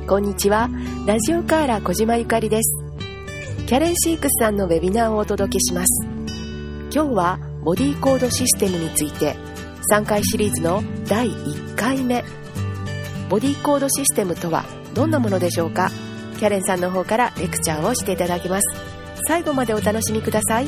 こんにちは。ラジオカーラ小島ゆかりです。キャレンシークスさんのウェビナーをお届けします。今日はボディコードシステムについて3回シリーズの第1回目。ボディコードシステムとはどんなものでしょうか。キャレンさんの方からレクチャーをしていただきます。最後までお楽しみください。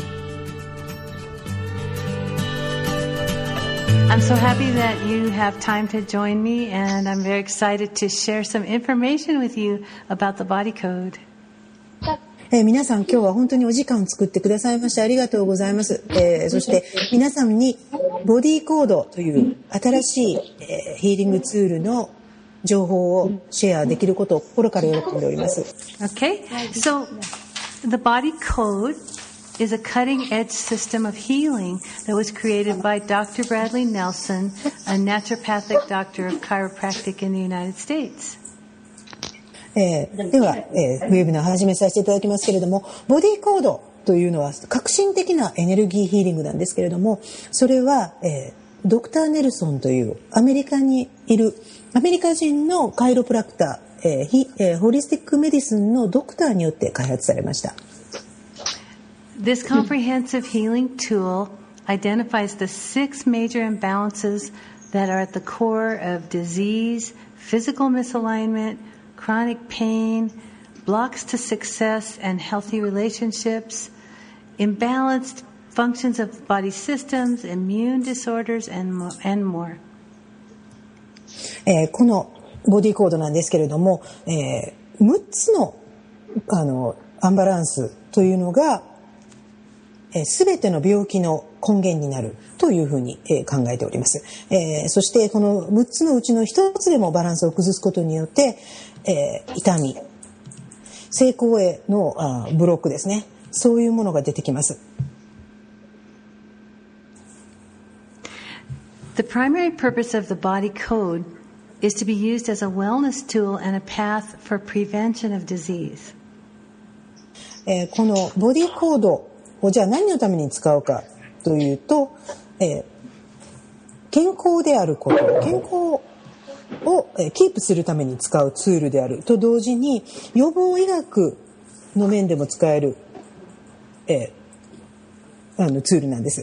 I'm so happy that you have time to join me, and I'm very excited to share some information with you about the body code. 皆さん今日は本当にお時間を作ってくださいましてありがとうございます。そして皆さんにボディコードという新しい、ヒーリングツールの情報をシェアできることを心から喜んでおります。 Okay, so the body code is a cutting-edge system of healing that was created by Dr. Bradley Nelson, a naturopathic doctor of chiropractic in the United States. では、ウェブナー始めさせていただきますけれども、ボディコードというのは革新的なエネルギーヒーリングなんですけれども、それは、ドクター・ネルソンというアメリカにいるアメリカ人のカイロプラクター、ホリスティックメディスンのドクターによって開発されました。 This comprehensive healing tool identifies the 6 major imbalances that are at the core of disease, physical misalignment, chronic pain, blocks to success and healthy relationships, imbalanced functions of body systems, immune disorders, and more. このボディコードなんですけれども、6つの、アンバランスというのがすべての病気の根源になるというふうに考えております。そしてこの6つのうちの1つでもバランスを崩すことによって痛み、成功へのブロックですね、そういうものが出てきます。 The primary purpose of the body code is to be used as a wellness tool and a path for prevention of disease. このボディコードじゃあ何のために使うかというと、健康であること、健康をキープするために使うツールであると同時に予防医学の面でも使える、ツールなんです。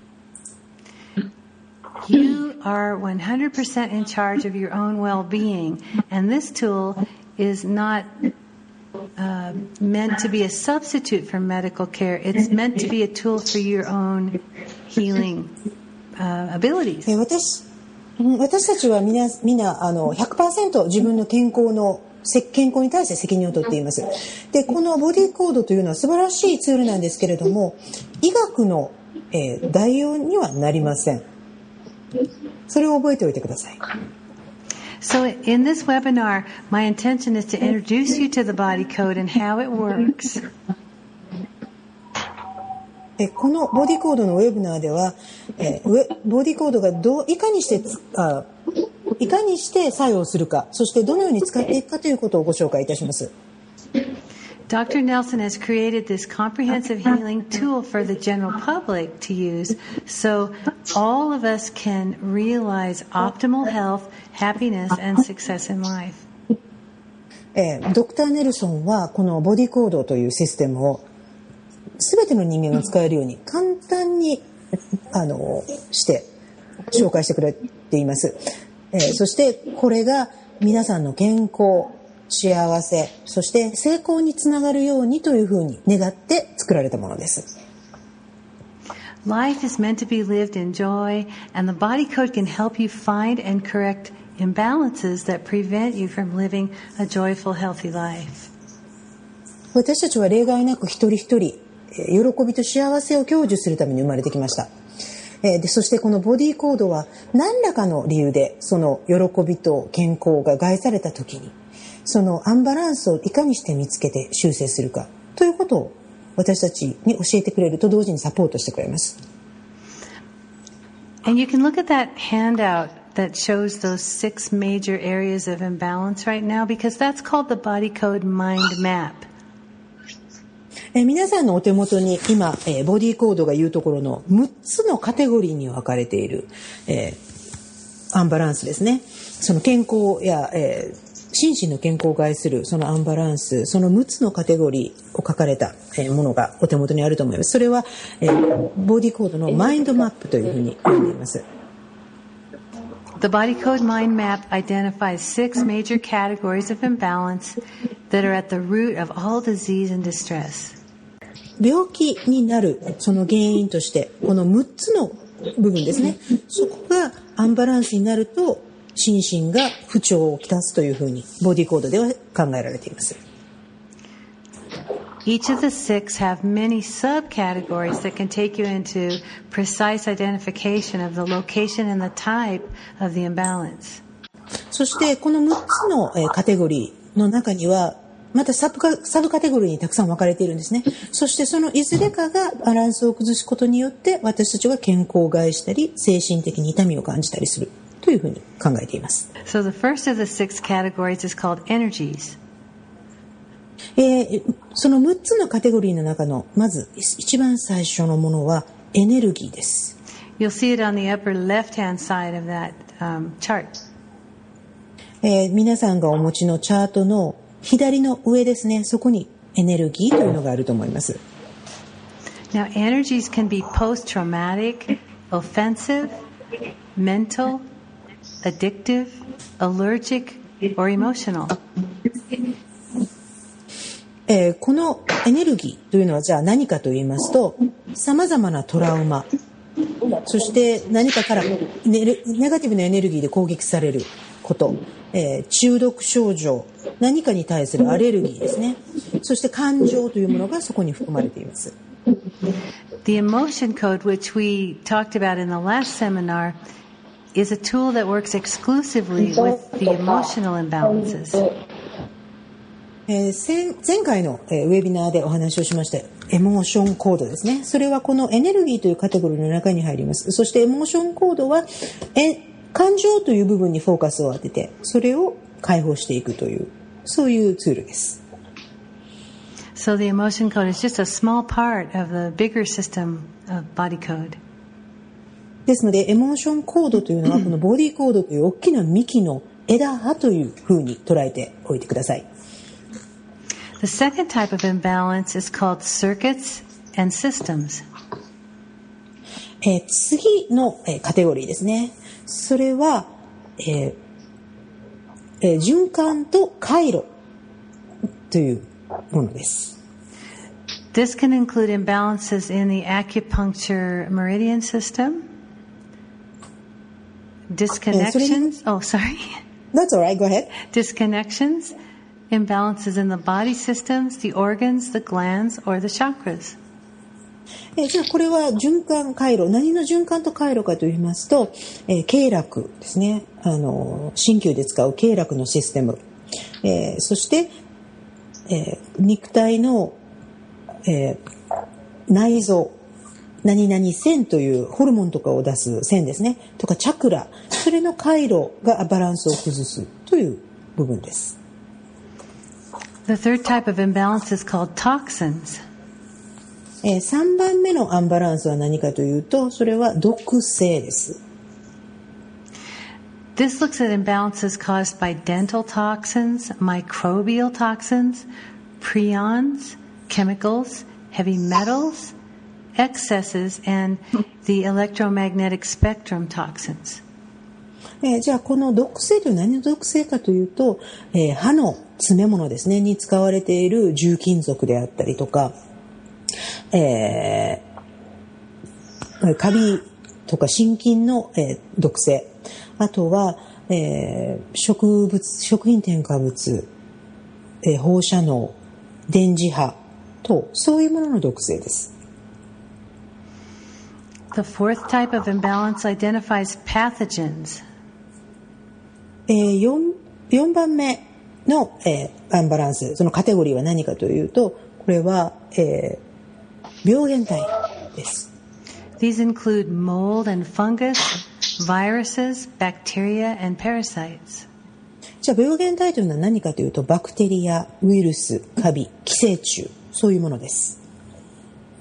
You are 100% in charge of your own well-being, and this tool is not meant to be a substitute for medical care. It's meant to be a tool for your own healing abilities. 私たちはみんな100% 自分の健康に対して責任を取っています。で、このボディコードというのは素晴らしいツールなんですけれども、医学の、代用にはなりません。それを覚えておいてください。 So in this webinar, my intention is to introduce you to the body code and how it works. このボディコードのウェブナーでは、ボディコードがいかにして作用するか、そしてどのように使っていくかということをご紹介いたします。 Dr. Nelson has created this comprehensive healing tool for the general public to use, so all of us can realize optimal health, happiness, and success in life. ドクター・ネルソンはこのボディコードというシステムをすべての人間が使えるように簡単にして紹介してくれています。そしてこれが皆さんの健康、幸せ、そして成功につながるようにというふうに願って作られたものです。 Life is meant to be lived in joy, and the body code can help you find and correct imbalances that prevent you from living a joyful, healthy life. 私たちは例外なく一人一人、喜びと幸せを享受するために生まれてきました。そしてこのボディコードは何らかの理由でその喜びと健康が害された時にそのアンバランスをいかにして見つけて修正するかということを私たちに教えてくれると同時にサポートしてくれます。 And you can look at that handout that shows those 6 major areas of imbalance right now, because that's called the Body Code Mind Map. 皆さんのお手元に今、ボディコードが言うところの6つのカテゴリーに分かれている、アンバランスですね。その健康や、 心身の健康を害するそのアンバランス、その6つのカテゴリーを書かれたものがお手元にあると思います。それはボディコードのマインドマップというふうに呼んでいます。 The Body Code Mind Map identifies 6 major categories of imbalance that are at the root of all disease and distress. 病気になるその原因としてこの6つの部分ですね。そこがアンバランスになると心身が不調をきたすというふうにボディコードでは考えられています。 Each of the 6 have many subcategories that can take you into precise identification of the location and the type of the imbalance. そしてこの6つのカテゴリーの中にはまたサブカテゴリーにたくさん分かれているんですね。そしてそのいずれかがバランスを崩すことによって私たちが健康を害したり精神的に痛みを感じたりするというふうに考えています。 So the first of the 6 categories is called energies. その6つのカテゴリーの中のまず一番最初のものはエネルギーです。 You'll see it on the upper left-hand side of that chart. 皆さんがお持ちのチャートの左の上ですね。そこにエネルギーというのがあると思います。 Now, energies can be post-traumatic, offensive, mental, addictive, allergic, or emotional. このエネルギーというのはじゃあ何かと言いますと、様々なトラウマ、そして何かからネガティブなエネルギーで攻撃されること、中毒症状、何かに対するアレルギーですね。そして感情というものがそこに含まれています。 The emotion code, which we talked about in the last seminar, is a tool that works exclusively with the emotional imbalances. 前回のウェビナーでお話をしましたエモーションコードですね。それはこのエネルギーというカテゴリーの中に入ります。そしてエモーションコードは感情という部分にフォーカスを当ててそれを解放していくというそういうツールです。 So the emotion code is just a small part of the bigger system of body code. ですのでエモーションコードというのはこのボディコードという大きな幹の枝葉というふうに捉えておいてください。 The second type of imbalance is called circuits and systems. 次のカテゴリーですね。それは、循環と回路というものです。 This can include imbalances in the acupuncture meridian system, disconnections. Oh, sorry. That's all right. Go ahead. Disconnections, imbalances in the body systems, the organs, the glands, or the chakras. じゃあこれは循環回路、何の循環と回路かと言いますと、経絡ですね。鍼灸で使う経絡のシステム、そして、肉体の、内臓、何々線というホルモンとかを出す線ですね。とかチャクラ、それの回路がバランスを崩すという部分です。 The third type of imbalance is called toxins. 3番目のアンバランスは何かというと、それは毒性です。 This looks at imbalances caused by dental toxins, microbial toxins, prions, chemicals, heavy metals, excesses, and the electromagnetic spectrum toxins. じゃあこの毒性というのは何の毒性かというと、歯の詰め物ですねに使われている重金属であったりとか、カビとか真菌の、毒性、あとは、食品添加物、放射能、電磁波とそういうものの毒性です。 The fourth type of imbalance identifies pathogens. 4番目の、アンバランス、そのカテゴリーは何かというと、これは、病原体です。 These include mold and fungus, viruses, bacteria, and parasites. じゃあ病原体というのは何かというと、バクテリア、ウイルス、カビ、寄生虫、そういうものです。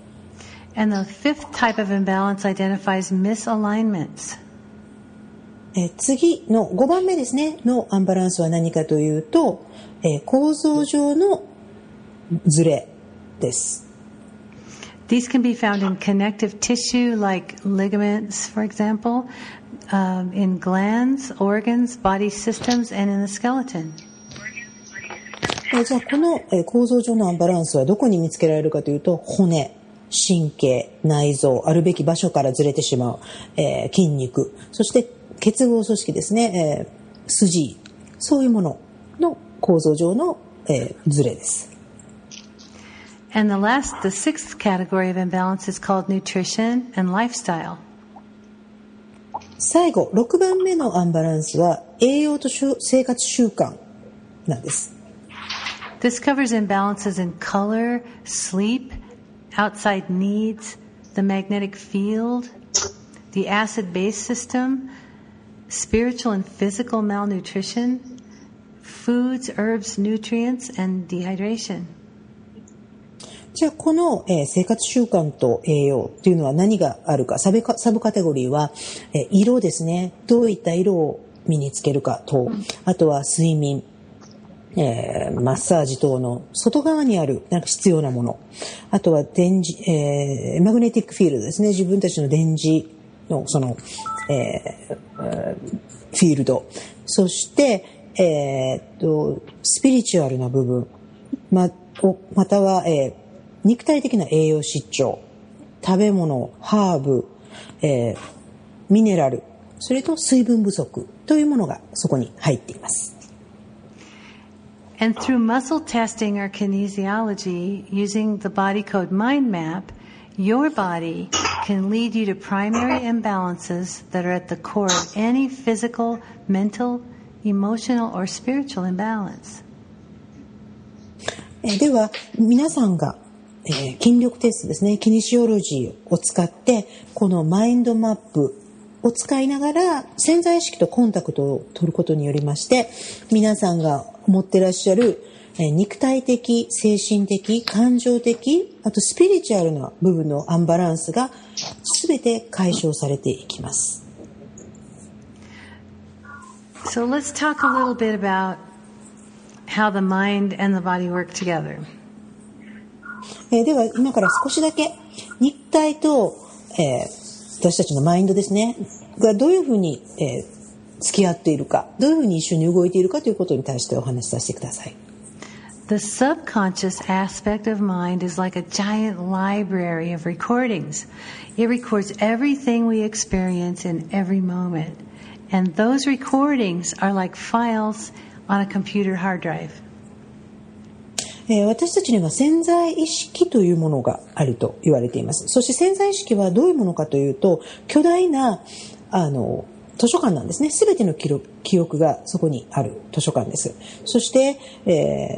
And the fifth type of imbalance identifies misalignments. 次の5番目ですねのアンバランスは何かというと、構造上のズレです。 These can be found in connective tissue like ligaments, for example, in glands, organs, body systems, and in the skeleton. じゃあこの構造上のアンバランスはどこに見つけられるかというと、骨、神経、内臓、あるべき場所からずれてしまう、筋肉、そして結合組織ですね、筋、そういうものの構造上の、ずれです。 And the sixth category of imbalance is called nutrition and lifestyle. 最後、6番目のアンバランスは栄養と生活習慣なんです。 This covers imbalances in color, sleep, outside needs, the magnetic field, the acid-base system, spiritual and physical malnutrition, foods, herbs, nutrients, and dehydration. じゃあこの、生活習慣と栄養というのは何があるか、サブカテゴリーは、色ですね。どういった色を身につけるかと、あとは睡眠、マッサージ等の外側にあるなんか必要なもの、あとはマグネティックフィールドですね。自分たちの電磁のその、フィールド、そして、スピリチュアルな部分、または、肉体的な栄養失調、食べ物、ハーブ、ミネラル、それと水分不足というものがそこに入っています。 And through muscle testing or kinesiology, using the body code mind map, your body can lead you to primary imbalances that are at the core of any physical, mental, emotional, or spiritual imbalance. では、皆さんが、筋力テストですね、キネシオロジーを使って、このマインドマップを使いながら潜在意識とコンタクトを取ることによりまして、皆さんが持ってらっしゃる肉体的、精神的、感情的、あとスピリチュアルな部分のアンバランスが全て解消されていきます。 So let's talk a little bit about how the mind and the body work together. では今から少しだけ肉体と、私たちのマインドですねがどういうふうに、付き合っているか、どういうふうに一緒に動いているかということに対してお話しさせてください。 The subconscious aspect of mind is like a giant library of recordings. It records everything we experience in every moment. And those recordings are like files on a computer hard drive. 私たちには潜在意識というものがあると言われています。そして潜在意識はどういうものかというと、巨大な図書館なんですね。すべての記憶がそこにある図書館です。そして、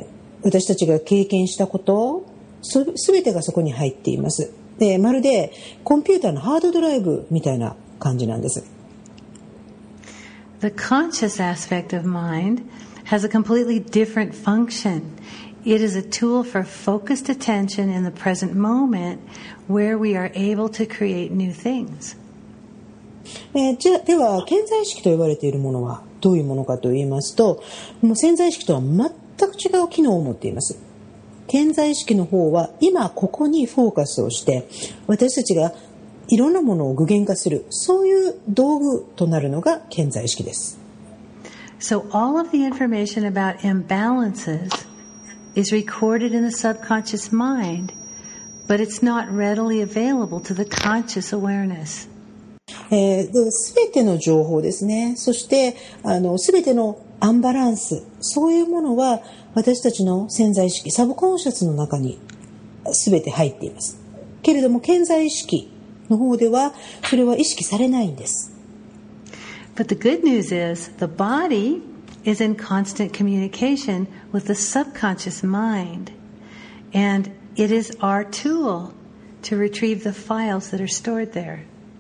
私たちが経験したことすべてがそこに入っています。で、まるでコンピューターのハードドライブみたいな感じなんです。 The conscious aspect of mind has a completely different function.It is a tool for focused attention in the present moment where we are able to create new things. では、潜在意識と呼ばれているものはどういうものかと言いますと、もう潜在意識とは全く違う機能を持っています。潜在意識の方は今ここにフォーカスをして、私たちがいろんなものを具現化する、そういう道具となるのが潜在意識です。 So all of the information about imbalances is recorded in the subconscious mind, but it's not readily available to the conscious awareness. すべての情報ですね。そしてすべてのアンバランス、そういうものは私たちの潜在意識、サブコンシャスの中にすべて入っています。けれども潜在意識の方ではそれは意識されないんです。 But the good news is the body is in constant communication with the subconscious mind, and it is our tool to retrieve the files that are stored there.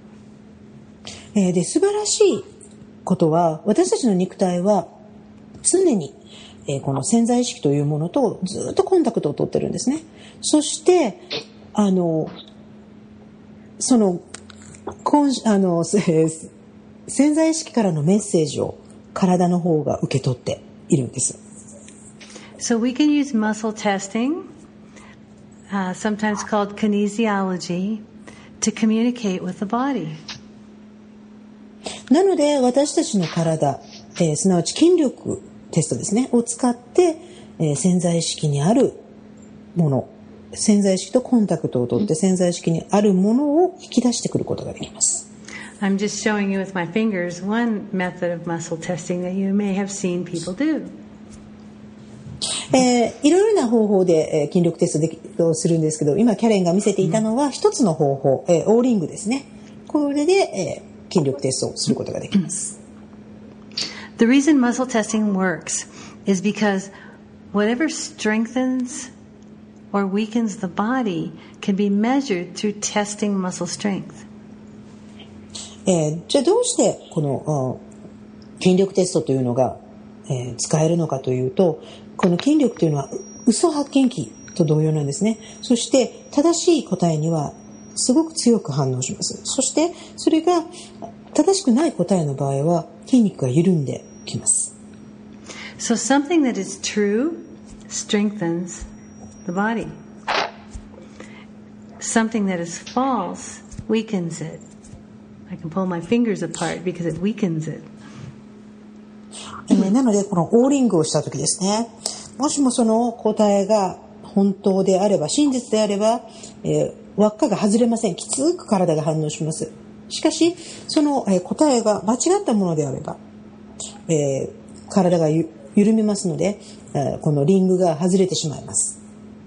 で、素晴らしいことは、私たちの肉体は常に、この潜在意識というものとずっとコンタクトを取ってるんですね。そして潜在意識からのメッセージを体の方が受け取っているんです。 So we can use muscle testing, sometimes called kinesiology, to communicate with the body. なので私たちの体、すなわち筋力テストですね、を使って、潜在意識にあるもの、潜在意識とコンタクトを取って潜在意識にあるものを引き出してくることができます。 I'm just showing you with my fingers one method of muscle testing that you may have seen people do. いろいろな方法で、筋力テストをするんですけど、今キャレンが見せていたのは一つの方法、オーリングですね。これで、筋力テストをすることができます。 The reason muscle testing works is because whatever strengthens or weakens the body can be measured through testing muscle strength. じゃあどうしてこの筋力テストというのが、使えるのかというと、この筋力というのは嘘発見器と同様なんですね。そして正しい答えにはすごく強く反応します。そしてそれが正しくない答えの場合は筋肉が緩んできます。 So something that is true strengthens the body. Something that is false weakens it. I can pull my fingers apart because it weakens it. なのでこのオーリングをした時ですね、もしもその答えが本当であれば、真実であれば、輪っかが外れません。きつく体が反応します。しかしその、答えが間違ったものであれば、体が緩みますので、このリングが外れてしまいます。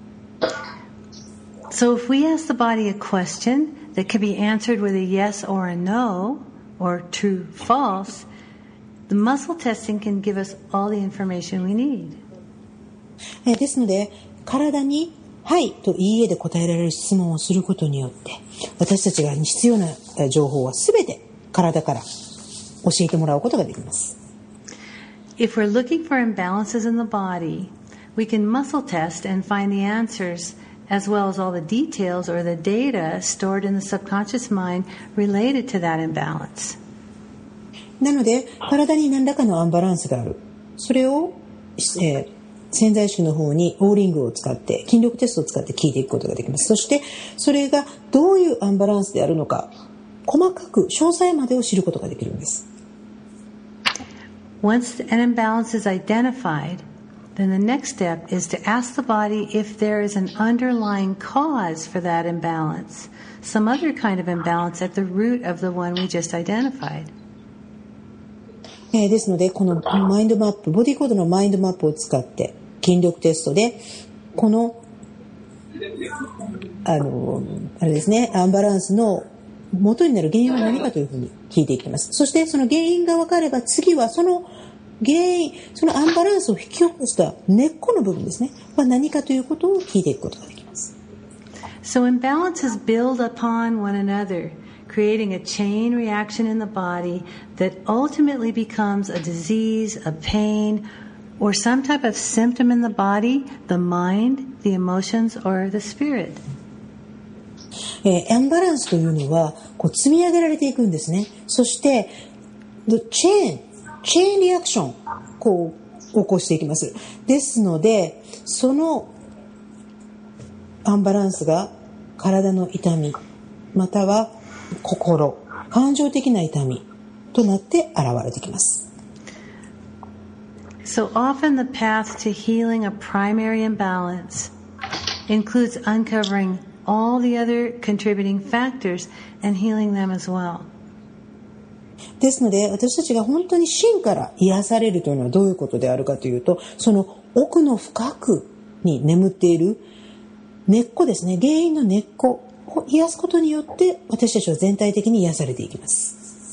So if we ask the body a question that can be answered with a yes or a no, or true, false, the muscle testing can give us all the information we need. ですので、体にはいといいえで答えられる質問をすることによって、私たちが必要な情報はすべて体から教えてもらうことができます。 If we're looking for imbalances in the body, we can muscle test and find the answers as well as all the details or the data stored in the subconscious mind related to that imbalance. なので、体に何らかのアンバランスがある。それを、潜在意識の方にオーリングを使って、筋力テストを使って聞いていくことができます。そして、それがどういうアンバランスであるのか、細かく詳細までを知ることができるんです。 Once an imbalance is identified, then the next step is to ask the body if there is an underlying cause for that imbalance, some other kind of imbalance at the root of the one we just identified. ですので、このマインドマップ、ボディコードのマインドマップを使って筋力テストでこのあれですね、アンバランスの元になる原因は何かというふうに聞いていきます。そしてその原因が分かれば、次はその原因、そのアンバランスを引き起こした根っこの部分ですね、は何かということを聞いていくことができます。 So imbalances build upon one another, creating a chain reaction in the body that ultimately becomes a disease, a pain, or some type of symptom in the body, the mind, the emotions, or the spirit. アンバランスというのはこう積み上げられていくんですね。そしてチェーンリアクションこう起こしていきます。ですので、そのアンバランスが体の痛み、または心、感情的な痛みとなって現れてきます。 So often the path to healing a primary imbalance includes uncovering all the other contributing factors and healing them as well. ですので、私たちが本当に真から癒されるというのはどういうことであるかというと、その奥の深くに眠っている根っこですね、原因の根っこを癒すことによって私たちは全体的に癒されていきます。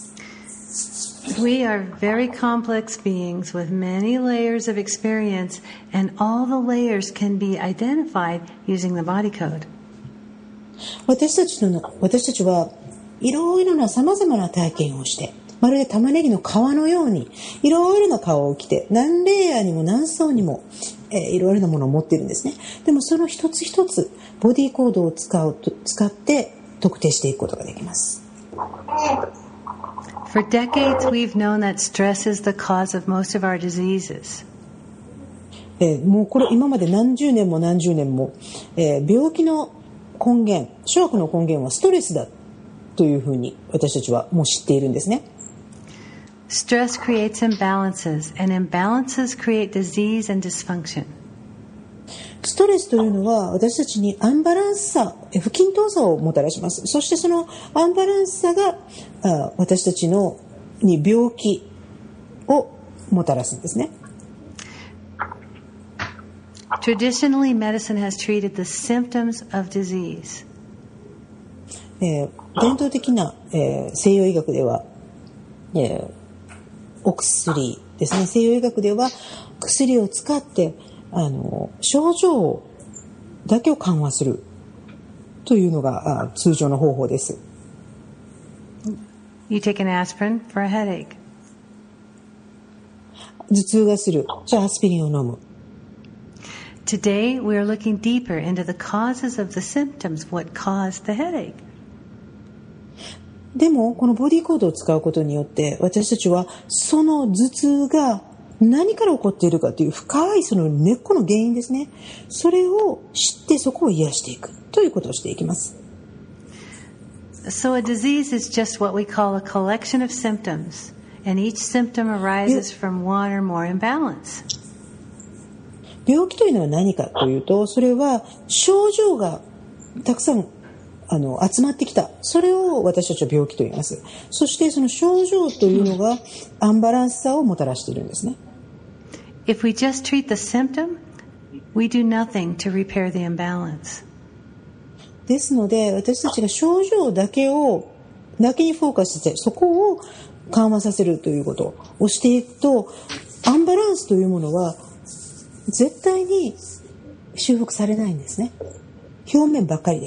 We are very complex beings with many layers of experience, and all the layers can be identified using the body code. 私たちはいろいろな様々な体験をして、まるで玉ねぎの皮のようにいろいろな皮を着て、何レイヤーにも何層にも、いろいろなものを持っているんですね。でもその一つ一つボディコードを使って特定していくことができます。 For decades, we've known that stress is the cause of most of our diseases. もうこれ今まで何十年も何十年も、病気の根源、諸悪の根源はストレスだというふうに私たちはもう知っているんですね。 Stress creates imbalances, and imbalances create disease and dysfunction. ストレスというのは私たちにアンバランスさ、不均等さをもたらします。そしてそのアンバランスさが私たちに病気をもたらすんですね。 Traditionally, medicine has treated the symptoms of disease. 伝統的な、西洋医学では、お薬ですね。西洋医学では薬を使って症状だけを緩和するというのが通常の方法です。 You take an aspirin for a headache. 頭痛がする。じゃあアスピリンを飲む。 Today, we are looking deeper into the causes of the symptoms, what caused the headache. でもこのボディーコードを使うことによって私たちはその頭痛が何から起こっているかという深いその根っこの原因ですね。それを知ってそこを癒していくということをしていきます。 So a disease is just what we call a collection of symptoms, and each symptom arises from one or more imbalance. 病気というのは何かというと、それは症状がたくさん集まってきた。それを私たちは病気と言います。そしてその症状というのがアンバランスさをもたらしているんですね。 If we just treat the symptom, we do nothing to repair the imbalance. ですので私たちが症状だけにフォーカスしてそこを緩和させるということをしていくと、アンバランスというものは絶対に修復されないんですね。表面ばっかりです。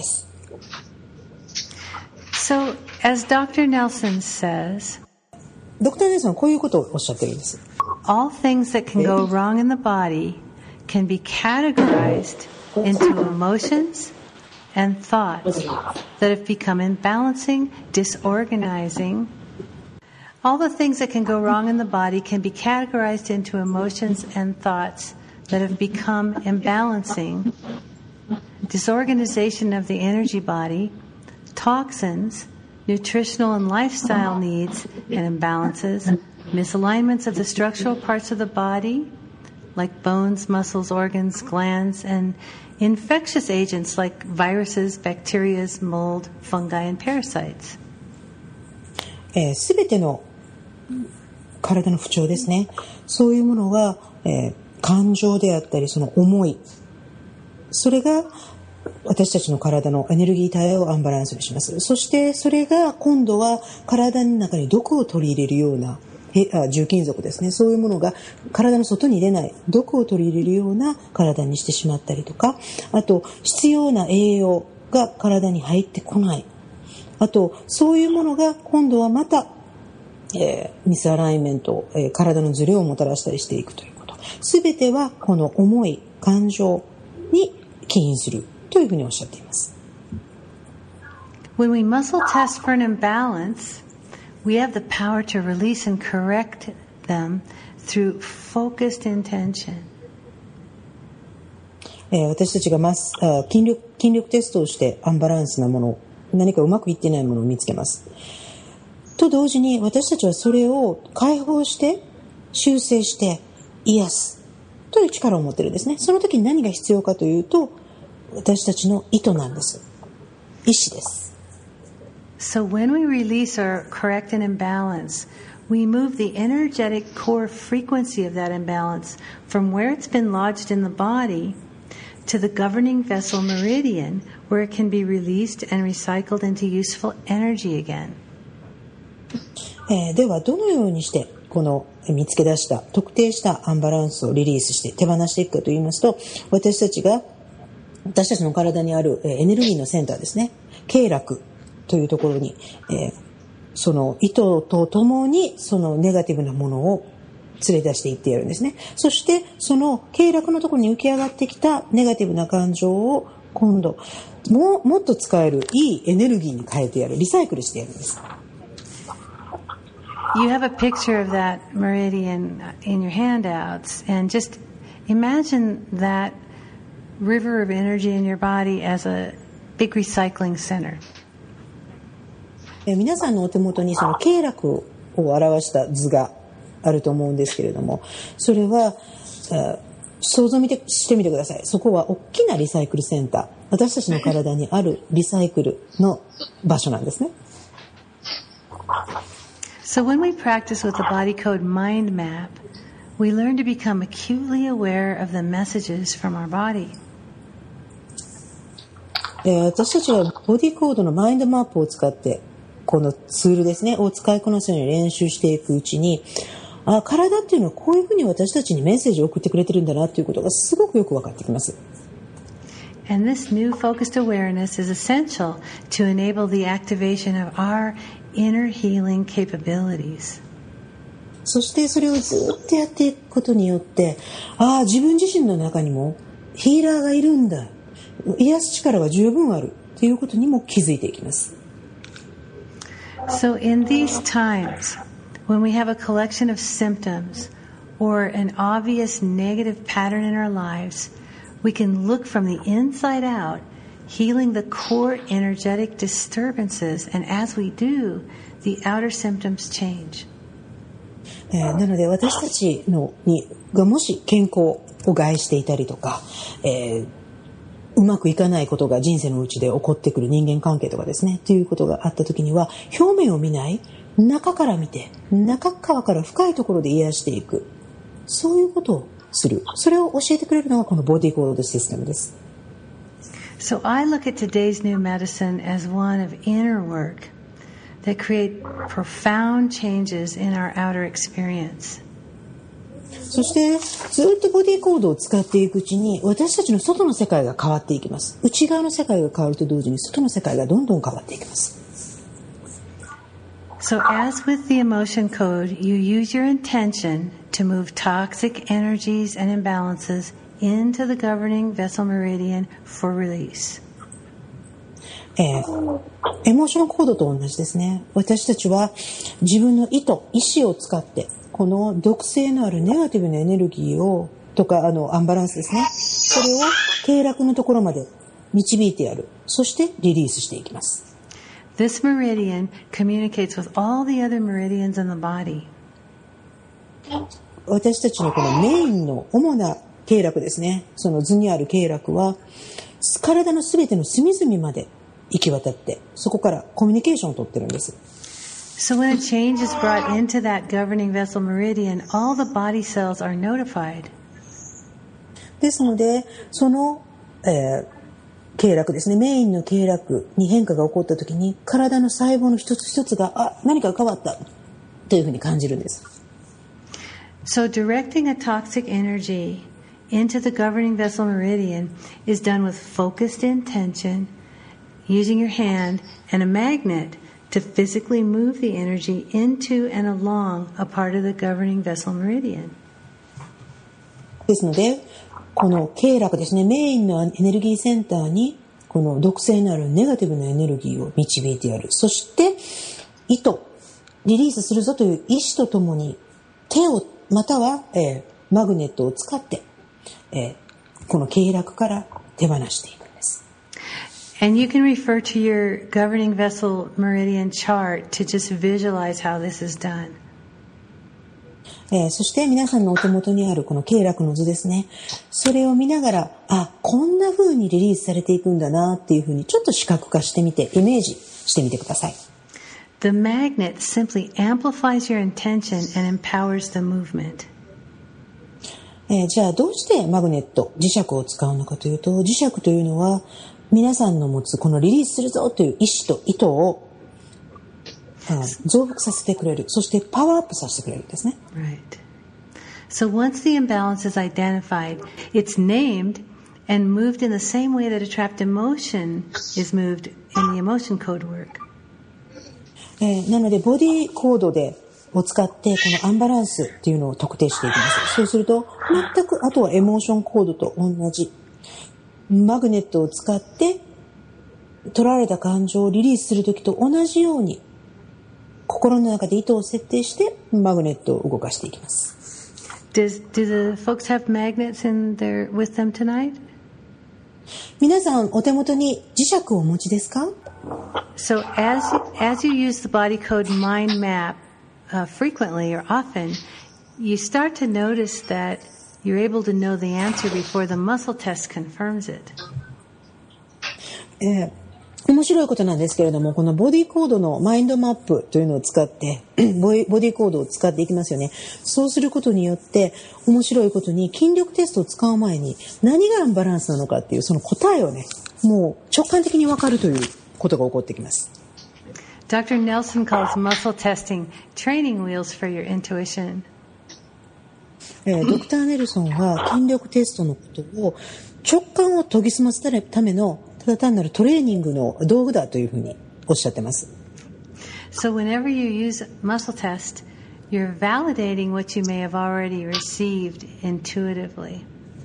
So, as Dr. Nelson says, ドクター・ネルソンはこういうことをおっしゃってるんです。 All things that can go wrong in the body can be categorized into emotions and thoughts that have become imbalancing, disorganizing. All the things that can go wrong in the body can be categorized into emotions and thoughts that have become imbalancing, disorganization of the energy body, toxins, nutritional and lifestyle needs and imbalances, misalignments of the structural parts of the body, like bones, muscles, organs, glands, and infectious agents like viruses, bacteria, mold, fungi, and parasites. すべての体の不調ですね。そういうものが、感情であったりその思い、それが私たちの体のエネルギー体をアンバランスにします。そしてそれが今度は体の中に毒を取り入れるような重金属ですね。そういうものが体の外に出ない毒を取り入れるような体にしてしまったりとか、あと必要な栄養が体に入ってこない。あとそういうものが今度はまた、ミスアライメント、体のズレをもたらしたりしていくということ。すべてはこの思い、感情に起因するというふうにおっしゃっています。 When we muscle test for an imbalance, we have the power to release and correct them through focused intention. 私たちが筋力テストをしてアンバランスなもの、何かうまくいってないものを見つけます。と同時に私たちはそれを解放して修正して癒すという力を持っているんですね。その時に何が必要かというと、私たちの意図なんです。意志です。 So when we release or correct an imbalance, we move the energetic core frequency of that imbalance from where it's been lodged in the body to the governing vessel meridian, where it can be released and recycled into useful energy again. ではどのようにしてこの見つけ出した特定したアンバランスをリリースして手放していくかといいますと、私たちの体にあるエネルギーのセンターですね、経絡というところに、その意図とともにそのネガティブなものを連れ出していってやるんですね。そしてその経絡のところに浮き上がってきたネガティブな感情を今度もっと使えるいいエネルギーに変えてやる、リサイクルしてやるんです。 you have a picture of that meridian in your handouts, and just imagine that river of energy in your body as a big recycling center. 皆さんのお手元にその経絡を表した図があると思うんですけれども、それは想像してみてください。そこは大きなリサイクルセンター、私たちの体にあるリサイクルの場所なんですね。 So when we practice with the body code mind map, we learn to become acutely aware of the messages from our body. 私たちはボディコードのマインドマップを使ってこのツールですねを使いこなすように練習していくうちに、体っていうのはこういうふうに私たちにメッセージを送ってくれてるんだなということがすごくよく分かってきます。 And this new focused awareness is essential to enable the activation of our inner healing capabilities. そしてそれをずっとやっていくことによって、自分自身の中にもヒーラーがいるんだ、癒す力が十分あるということにも気づいていきます。 So in these times, when we have a collection of symptoms or an obvious negative pattern in our lives, we can look from the inside out, healing the core energetic disturbances, and as we do, the outer symptoms change. なので私たちがもし健康を害していたりとか、うまくいかないことが人生のうちで起こってくる人間関係とかですね、ということがあった時には、表面を見ない、中から見て、中側から深いところで癒していく、そういうことをする。それを教えてくれるのがこのボディコードシステムです。 So I look at today's new medicine as one of inner work that create profound changes in our outer experience. そしてずっとボディコードを使っていくうちに私たちの外の世界が変わっていきます。内側の世界が変わると同時に外の世界がどんどん変わっていきます。 So as with the emotion code, you use your intention to move toxic energies and imbalances into the governing vessel meridian for release. エモーションコードと同じですね。私たちは自分の意志を使ってこの毒性のあるネガティブなエネルギーをとかアンバランスですね。それを経絡のところまで導いてやる。そしてリリースしていきます。 This meridian communicates with all the other meridians in the body. 私たちのこのメインの主な経絡ですね。その図にある経絡は体のすべての隅々まで行き渡ってそこからコミュニケーションを取ってるんです。 So when a change is brought into that governing vessel meridian, all the body cells are notified. ですのでその、経絡ですね、メインの経絡に変化が起こった時に体の細胞の一つ一つが何か変わったというふうに感じるんです。 So directing a toxic energy into the governing vessel meridian is done with focused intention, using your hand and a magnet to physically move the energy into and along a part of the governing vessel meridian. ですのでこの経絡ですね、メインのエネルギーセンターにこの毒性のあるネガティブなエネルギーを導いてやる。そしてリリースするぞという意志とともに手をまたは、マグネットを使って、この経絡から手放していくんです。 And you can refer to your governing vessel meridian chart to just visualize how this is done. そして皆さんのお手元にあるこの経絡の図ですね。それを見ながら、こんな風にリリースされていくんだなっていう風にちょっと視覚化してみて、イメージしてみてください。 The magnet simply amplifies your intention and empowers the movement. じゃあどうしてマグネット、磁石を使うのかというと、磁石というのは皆さんの持つこのリリースするぞという意志と意図を増幅させてくれる。そしてパワーアップさせてくれるんですね。 Right. So once the imbalance is identified, it's named and moved in the same way that a trapped emotion is moved in the emotion code work. なのでボディコードを使ってこのアンバランスっていうのを特定していきます。そうすると全くあとはエモーションコードと同じマグネットを使って取られた感情をリリースするときと同じように心の中で糸を設定してマグネットを動かしていきます。 Do the folks have magnets with them tonight? 皆さんお手元に磁石をお持ちですか？ So as you use the body code mind map frequently or often, you start to notice that you're able to know the answer before the muscle test confirms it. 面白いことなんですけれども、このボディコードのマインドマップというのを使ってボディコードを使っていきますよね。そうすることによって面白いことに筋力テストを使う前に何がアンバランスなのかっていうその答えをね、もう直感的に分かるということが起こってきます。 Dr. Nelson calls muscle testing training wheels for your intuition. ドクター・ネルソンは筋力テストのことを直感を研ぎ澄ませるためのただ単なるトレーニングの道具だというふうにおっしゃってます。 So whenever you use muscle test, you're validating what you may have already received intuitively.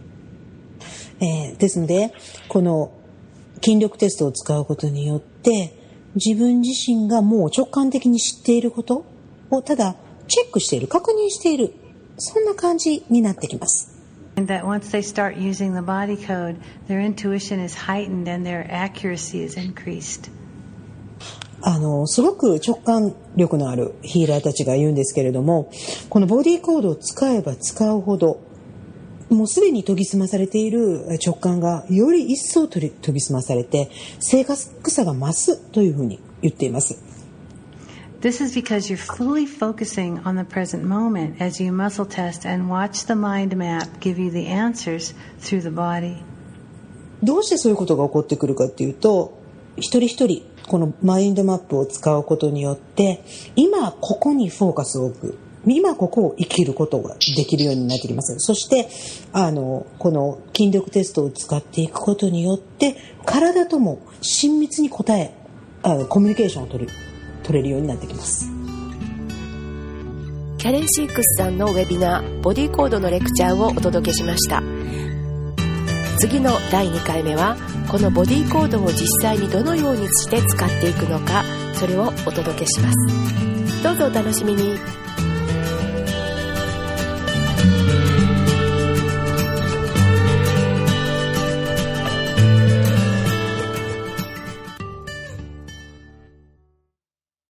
ですので、この筋力テストを使うことによって自分自身がもう直感的に知っていることをただチェックしている、確認している、そんな感じになってきます。 And that once they start using the body code, their intuition is heightened and their accuracy is increased. すごく直感力のあるヒーラーたちが言うんですけれども、このボディコードを使えば使うほど、もうすでに研ぎ澄まされている直感がより一層研ぎ澄まされて、正確さが増すというふうに言っています。 This is because you're fully focusing on the present moment as you muscle test and watch the mind map give you the answers through the body. どうしてそういうことが起こってくるかっていうと、一人一人このマインドマップを使うことによって今ここにフォーカスを置く、今ここを生きることができるようになってきます。そしてこの筋力テストを使っていくことによって体とも親密にコミュニケーションを取れるようになってきます。 キャレン・シークスさんのウェビナーボディコードのレクチャーをお届けしました。次の第2回目はこのボディコードを実際にどのようにして使っていくのか、それをお届けします。どうぞお楽しみに。